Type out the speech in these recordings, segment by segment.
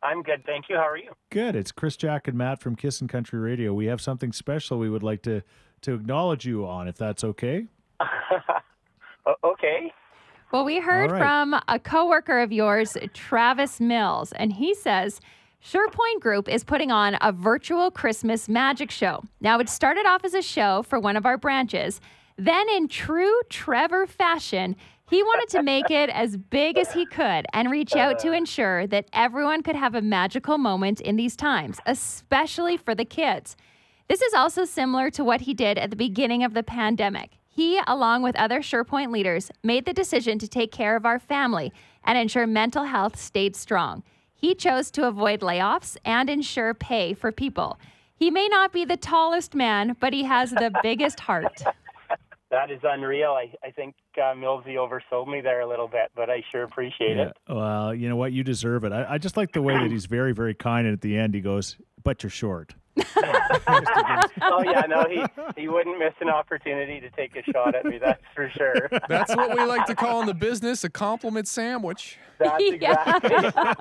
I'm good, thank you. How are you? Good. It's Chris, Jack, and Matt from Kissin' Country Radio. We have something special we would like to acknowledge you on, if that's okay. Okay. Well, we All heard right. from a coworker of yours, Travis Mills, and he says SharePoint Group is putting on a virtual Christmas magic show. Now, it started off as a show for one of our branches. Then, in true Trevor fashion, he wanted to make it as big as he could and reach out to ensure that everyone could have a magical moment in these times, especially for the kids. This is also similar to what he did at the beginning of the pandemic. He, along with other SharePoint leaders, made the decision to take care of our family and ensure mental health stayed strong. He chose to avoid layoffs and ensure pay for people. He may not be the tallest man, but he has the biggest heart. That is unreal. I think Millsy oversold me there a little bit, but I sure appreciate Yeah. it. Well, you know what? You deserve it. I just like the way that he's very, very kind. And at the end, he goes, "But you're short." Oh yeah, no, he wouldn't miss an opportunity to take a shot at me. That's for sure. That's what we like to call in the business a compliment sandwich. That's Yeah. exactly.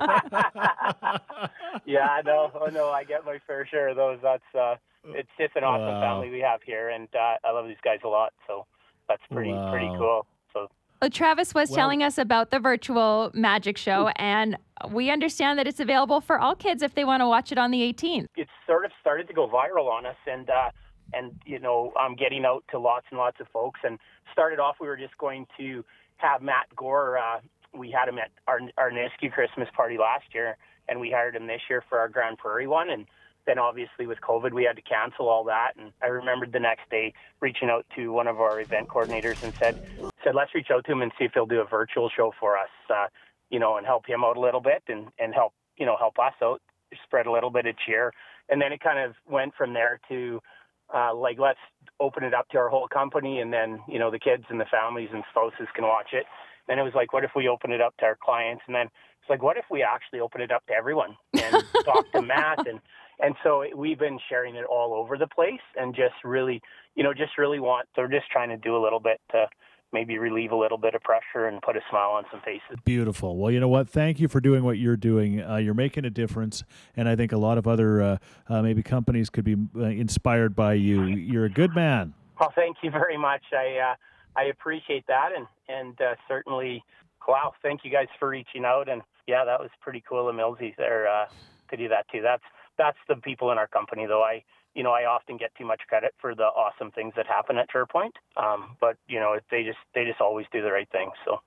Yeah, no, oh no, I get my fair share of those. That's it's just an awesome Wow. family we have here, and I love these guys a lot. So that's pretty Wow. cool. So Travis was telling us about the virtual magic show, and we understand that it's available for all kids if they want to watch it on the 18th. it's sort of started to go viral on us, and you know, I'm getting out to lots and lots of folks. And started off, we were just going to have Matt Gore. We had him at our Nisku Christmas party last year, and we hired him this year for our Grand Prairie one. And then obviously with COVID, we had to cancel all that. And I remembered the next day reaching out to one of our event coordinators and said, let's reach out to him and see if he'll do a virtual show for us, you know, and help him out a little bit and help, you know, help us out, spread a little bit of cheer. And then it kind of went from there to like, let's open it up to our whole company, and then, you know, the kids and the families and spouses can watch it. Then it was like, what if we open it up to our clients? And then it's like, what if we actually open it up to everyone and talk to Matt? And so we've been sharing it all over the place, and just really, you know, they're just trying to do a little bit to maybe relieve a little bit of pressure and put a smile on some faces. Beautiful. Well, you know what? Thank you for doing what you're doing. You're making a difference, and I think a lot of other maybe companies could be inspired by you. You're a good man. Well, thank you very much. I appreciate that, and certainly, wow, thank you guys for reaching out. And yeah, that was pretty cool of Millsy there to do that too. That's the people in our company, though. I often get too much credit for the awesome things that happen at SharePoint, but you know, they just always do the right thing. So